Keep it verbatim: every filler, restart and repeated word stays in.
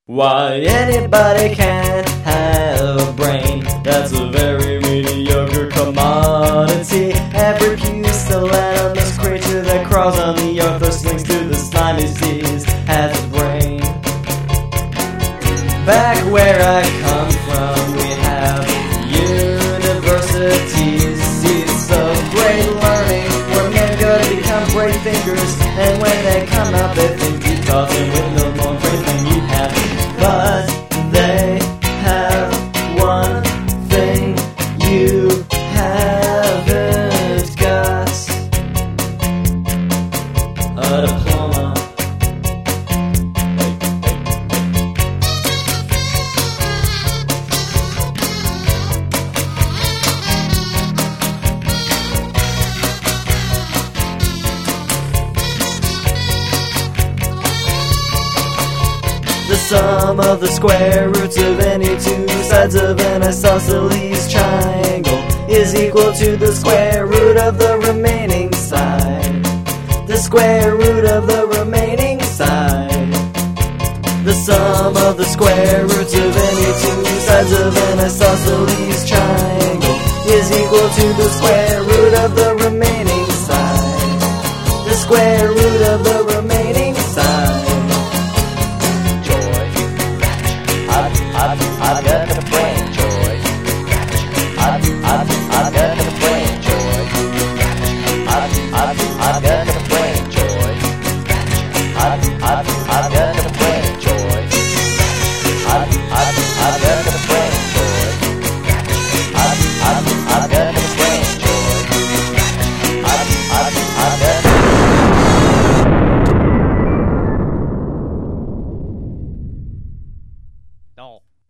Why anybody can have a brain, that's a very mediocre commodity. Every pusillanimous creature that crawls on the earth or slings to the slimy seas has a brain. Back where I come from, we have universities, seats of great learning, where men go to become great thinkers, and when they come out they think deep thoughts and with no more brains than you have. But they have one thing you haven't got: a diploma. The sum of the square roots of any two sides of an isosceles triangle is equal to the square root of the remaining side. The square root of the remaining side. The sum of the square roots of any two sides of an isosceles triangle is equal to the square root of the remaining side. The square root of the